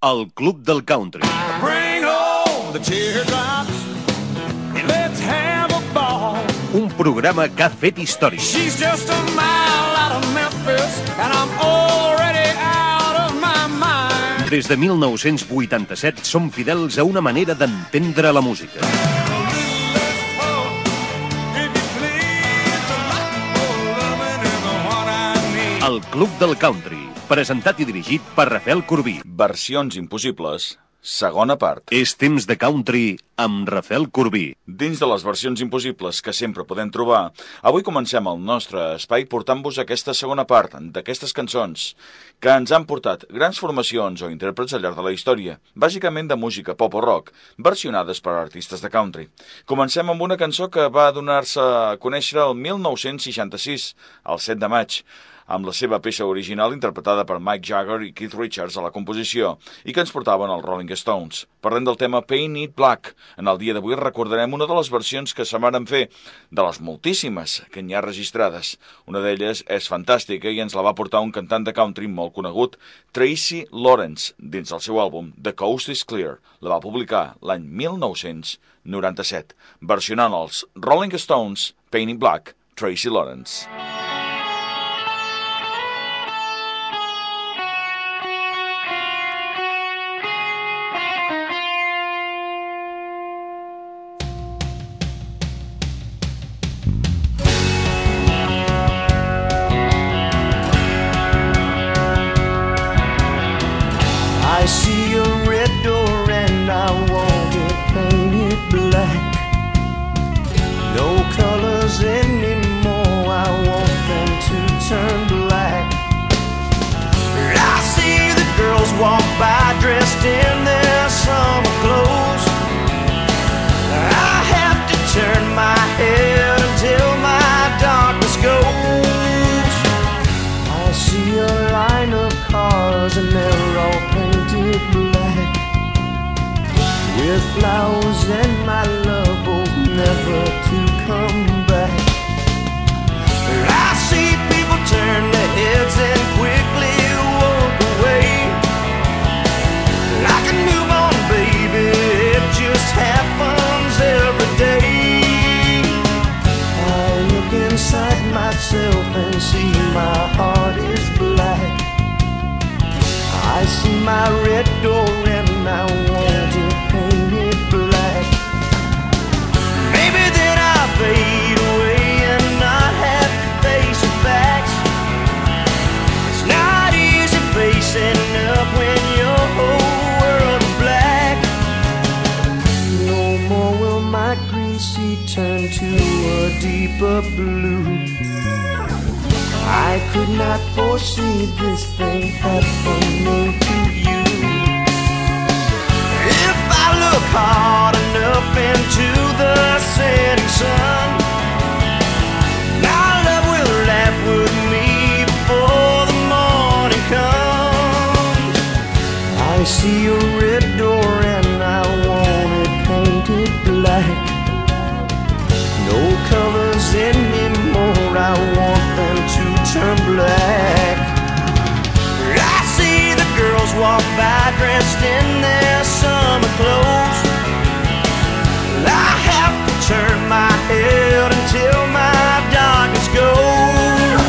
El Club del Country. Bring home the teardrops and let's have a ball. Un programa que ha fet història. She's just a mile out of Memphis and I'm already out of my mind. Des de 1987 som fidels a una manera d'entendre la música. El Club del Country, presentat i dirigit per Rafael Corbí. Versions impossibles, segona part. És temps de country amb Rafael Corbí. Dins de les versions impossibles que sempre podem trobar, avui comencem el nostre espai portant-vos aquesta segona part d'aquestes cançons que ens han portat grans formacions o intèrprets al llarg de la història, bàsicament de música pop o rock, versionades per artistes de country. Comencem amb una cançó que va donar-se a conèixer el 1966, el 7 de maig, amb la seva peça original interpretada per Mick Jagger i Keith Richards a la composició i que ens portaven els Rolling Stones. Parlem del tema Paint It Black. En el dia d'avui recordarem una de les versions que se varen fer, de les moltíssimes que n'hi ha registrades. Una d'elles és fantàstica i ens la va portar un cantant de country molt conegut, Tracy Lawrence, dins el seu àlbum The Coast is Clear. La va publicar l'any 1997, versionant els Rolling Stones, Paint It Black, Tracy Lawrence. I see a red door and I want it painted black. No colors anymore, I want them to turn black. I see the girls walk by dressed in their summer clothes. I have to turn my head until my darkness goes. I see a line of cars and they're all painted black, with flowers and my love both never to come back. I see people turn their heads and quickly walk away. Like a newborn baby, it just happens every day. I look inside myself and see my heart is black. I see my red door and I want it painted black. Maybe then I'll fade away and not have to face the facts. It's not easy facing up when your whole world is black. No more will my greasy turn to a deeper blue. I could not foresee this thing happening to you. If I look hard enough into the setting sun, my love will laugh with me before the morning comes. I see a red door and I want it painted black. No colors anymore, I want them to turn black. I see the girls walk by dressed in their summer clothes. I have to turn my head until my darkness goes.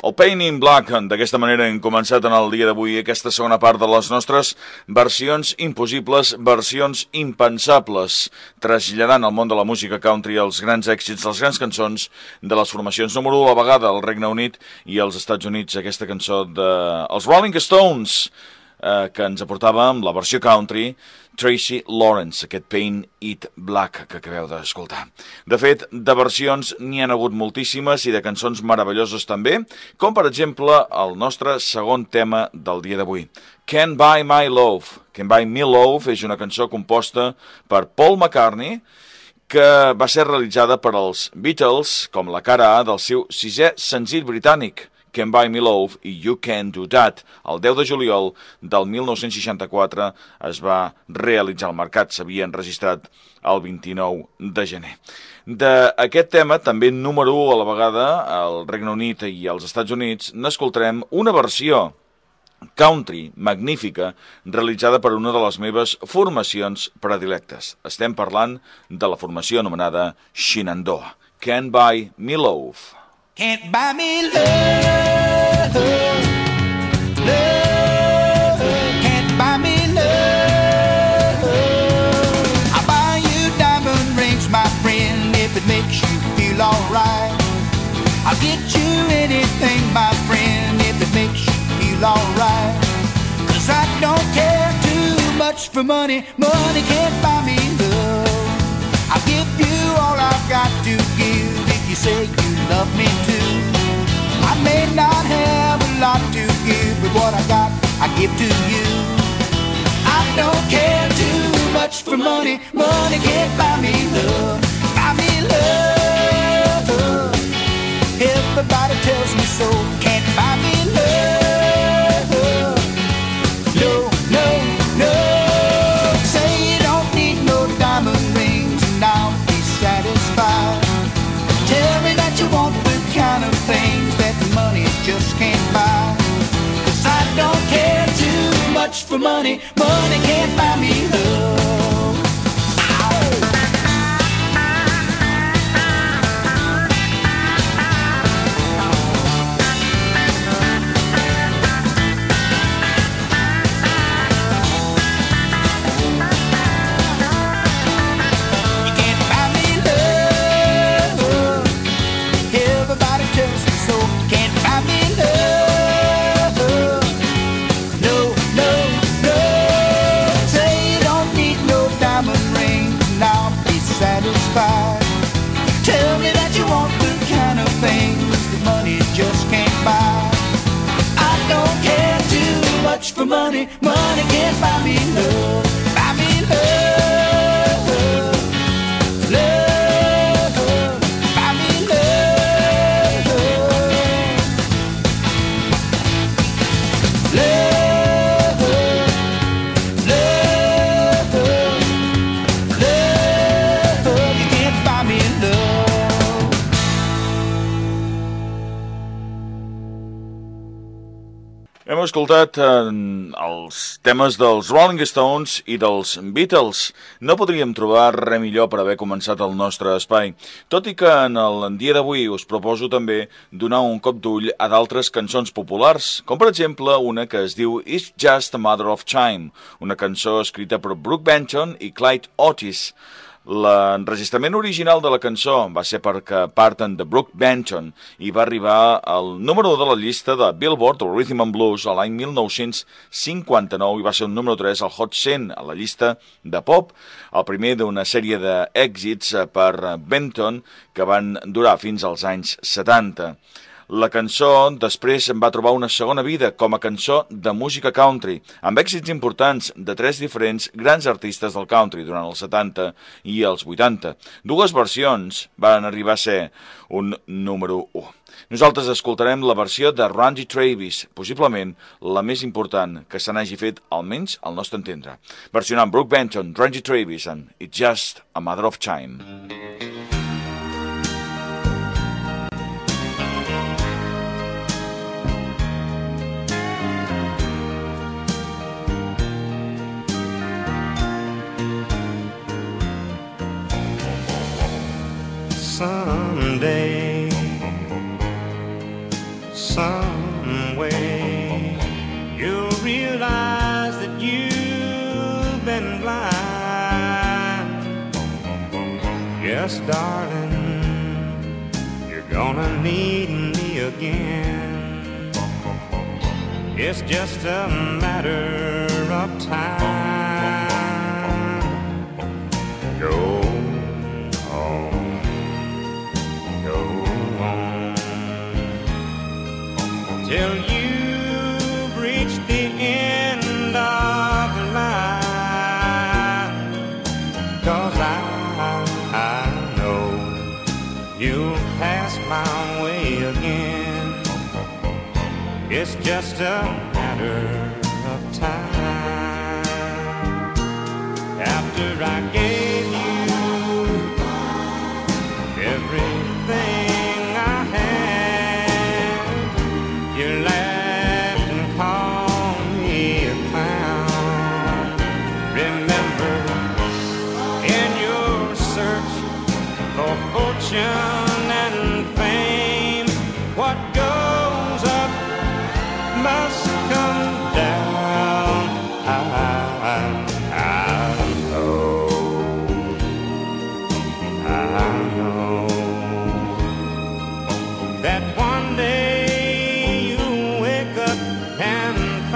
El Pain in Black, d'aquesta manera hem començat en el dia d'avui aquesta segona part de les nostres versions impossibles, versions impensables, traslladant al món de la música country els grans èxits, les grans cançons de les formacions número 1 a la vegada al Regne Unit i als Estats Units, aquesta cançó dels Rolling Stones, que ens aportava amb la versió country Tracy Lawrence, aquest Pain It Black que acabeu d'escoltar. De fet, de versions n'hi han hagut moltíssimes i de cançons meravelloses també, com per exemple el nostre segon tema del dia d'avui, Can't Buy My Love. Can't Buy Me Love és una cançó composta per Paul McCartney que va ser realitzada per els Beatles com la cara A del seu 6è senzill britànic, Can't Buy Me Love i You Can Do That. El 10 de juliol del 1964 es va realitzar al mercat, s'havia enregistrat el 29 de gener. D'aquest tema, també número 1 a la vegada, al Regne Unit i als Estats Units, n'escoltarem una versió country magnífica realitzada per una de les meves formacions predilectes. Estem parlant de la formació anomenada Shenandoah. Can't Buy Me Love. Can't buy me love, love, can't buy me love. I'll buy you diamond rings, my friend, if it makes you feel alright. I'll get you anything, my friend, if it makes you feel alright. 'Cause I don't care too much for money, money can't buy me love. I'll give you all I've got to give if you say you love me too. I may not have a lot to give, but what I got, I give to you. I don't care too much for money, money can't buy me love. Buy me love, everybody tells me so. Can't buy me love, no, no, no. Say you don't need no diamond rings and I'll be satisfied. Tell me that you want the kind of things that money just can't buy. 'Cause I don't care too much for money, money can't buy me love. You can't buy me love, everybody tells me so. Can't buy me love, no, no, no. Say you don't need no diamond ring and I'll be satisfied. Tell me that you want the kind of things that money just can't buy. I don't care too much for money, money can't buy me love. Buy me love, love, buy me love, love, love, love, you can't buy me love. Hem escoltat els temes dels Rolling Stones i dels Beatles. No podríem trobar res millor per haver començat el nostre espai, tot i que en el dia d'avui us proposo també donar un cop d'ull a d'altres cançons populars, com per exemple una que es diu It's Just a Matter of Time, una cançó escrita per Brook Benton i Clyde Otis. L'enregistrament original de la cançó va ser perquè parten de Brook Benton i va arribar al número 1 de la llista de Billboard, o Rhythm and Blues, a l'any 1959 i va ser un número 3 al Hot 100, a la llista de pop, el primer d'una sèrie d'èxits per Benton que van durar fins als anys 70. La cançó després va trobar una segona vida com a cançó de música country, amb èxits importants de 3 diferents grans artistes del country durant els 70 i els 80. Dues versions van arribar a ser un número 1. Nosaltres escoltarem la versió de Randy Travis, possiblement la més important que se n'hagi fet, almenys al nostre entendre. Versionant Brook Benton, Randy Travis and It's Just a Matter of Time. Someday some way you'll realize that you've been blind. Yes, darling, you're gonna need me again. It's just a matter of time. Go on, go on, till you've reached the end of the line. 'Cause I know you'll pass my way again. It's just a matter of time. After I gave you everything I had, you laughed and called me a clown. Remember, in your search for fortune and fame, what goes up must come down. I know that one day you'll wake up and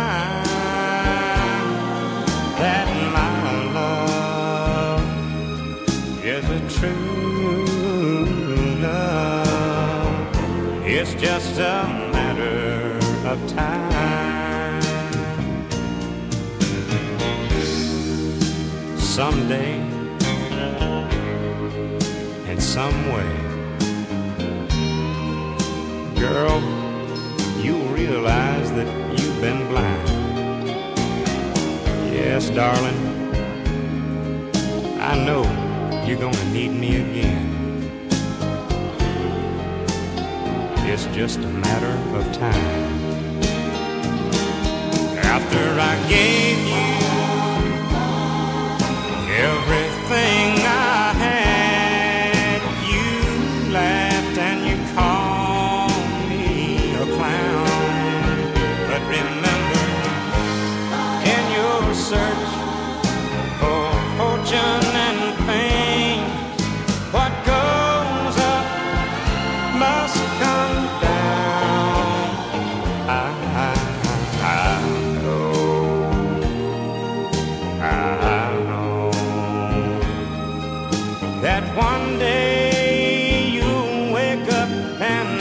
find that my love is a true love. It's just a matter of time. Someday, in some way, girl, you'll realize that you've been blind. Yes, darling, I know you're gonna need me again. It's just a matter of time. After I gave you everything I had, you laughed and you called me a clown. But remember, in your search for fortune and fame, what goes up must come down. I know that one day you'll wake up and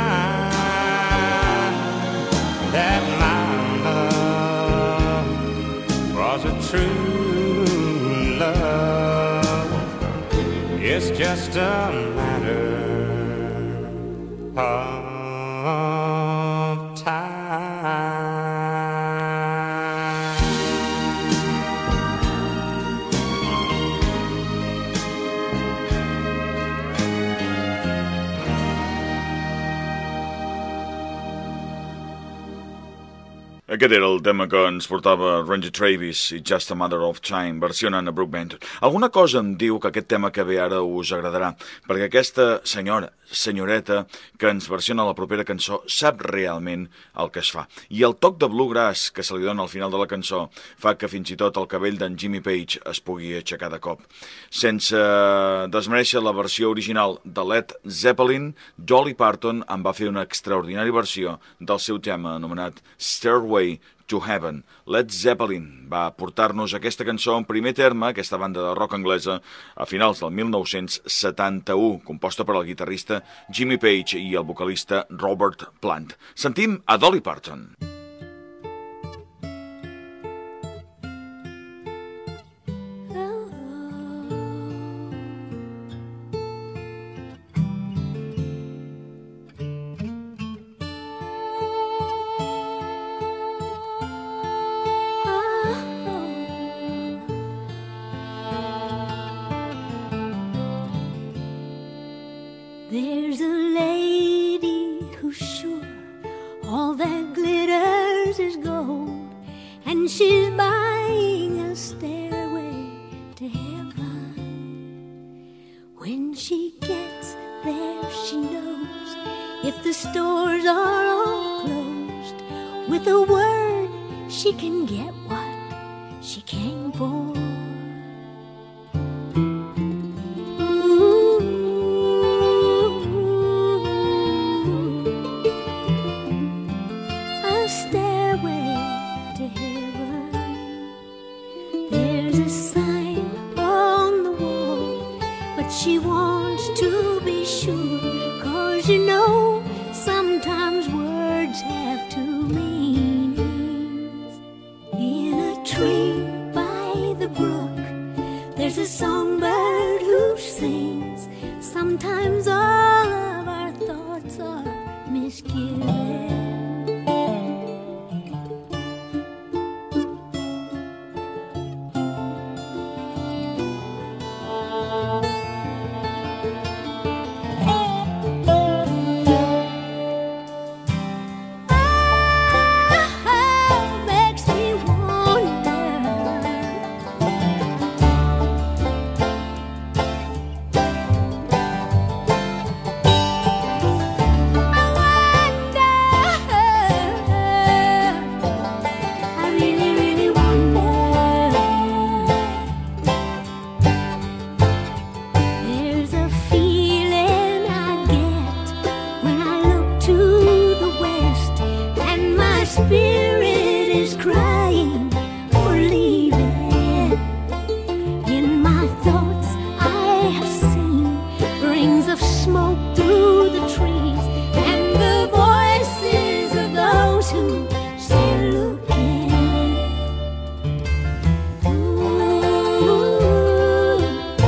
find that my love was a true love. It's just a matter of time. Aquest era el tema que ens portava Randy Travis i Just a Matter of Time, versionant a Brooke Benton. Alguna cosa em diu que aquest tema que ve ara us agradarà, perquè aquesta senyoreta que ens versiona la propera cançó sap realment el que es fa. I el toc de bluegrass que se li dona al final de la cançó fa que fins i tot el cabell d'en Jimmy Page es pugui aixecar de cop. Sense desmereixer la versió original de Led Zeppelin, Dolly Parton en va fer una extraordinària versió del seu tema anomenat Stairway to Heaven. Led Zeppelin va portar-nos aquesta cançó en primer terme, aquesta banda de rock anglesa, a finals del 1971, composta per el guitarrista Jimmy Page i el vocalista Robert Plant. Sentim a Dolly Parton. There's a lady who's sure all that glitters is gold, and she's buying a stairway to heaven. When she gets there she knows if the stores are all closed. With a word, she can get what she came for. A stairway to heaven. There's a sign on the wall, but she wants to be sure, 'cause you know sometimes words have two meanings. In a tree by the brook, there's a songbird who sings. Sometimes all of our thoughts are misgiven. Spirit is crying for leaving. In my thoughts I have seen rings of smoke through the trees, and the voices of those who stay looking. Ooh.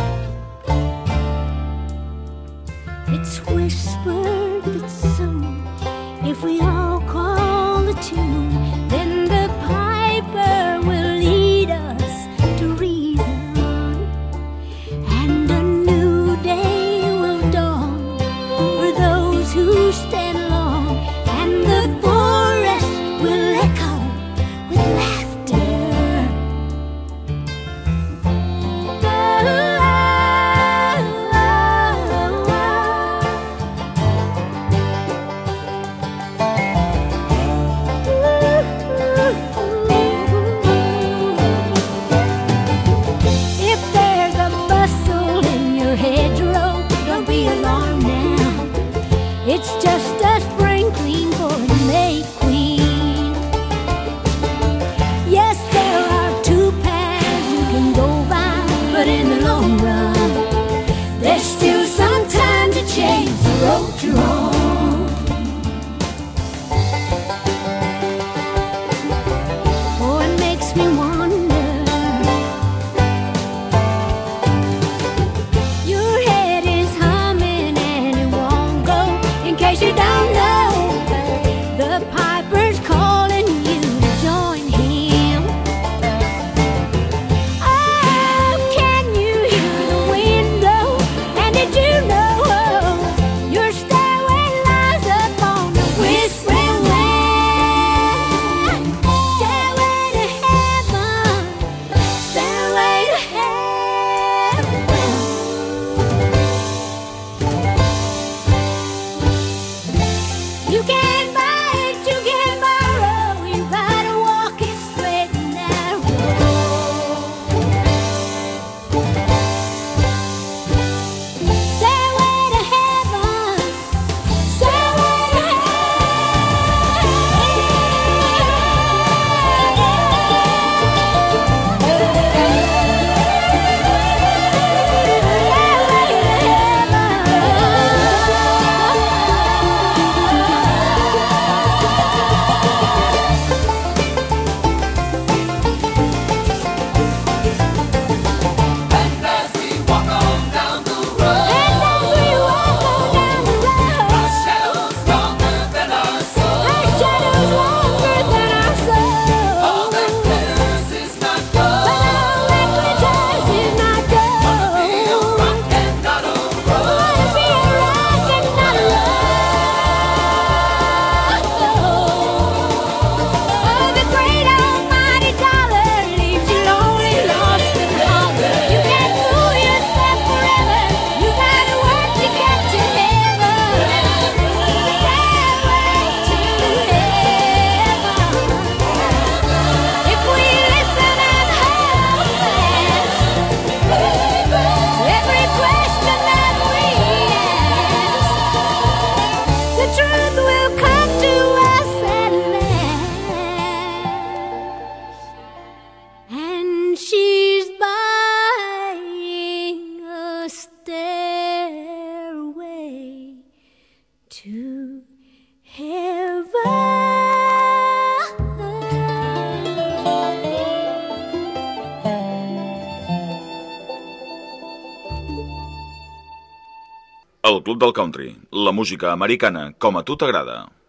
It's whispered that soon, if we all call the tune, then the piper will lead us to reason, and a new day will dawn for those who stand long, and the forest will echo with laughter. If there's a bustle in your hedgerow, don't be alarmed now. It's just a sprinkling for the May Queen. Yes, there are two paths you can go by, but in the long run, there's still some time to change the road you're on. Oh, it makes me wonder. Your head is humming and it won't go. In case you don't know, the piper's calling you to join him. Oh, can you hear the wind blow? And did you know your stairway to heaven. El Club del Country, la música americana com a tu t'agrada.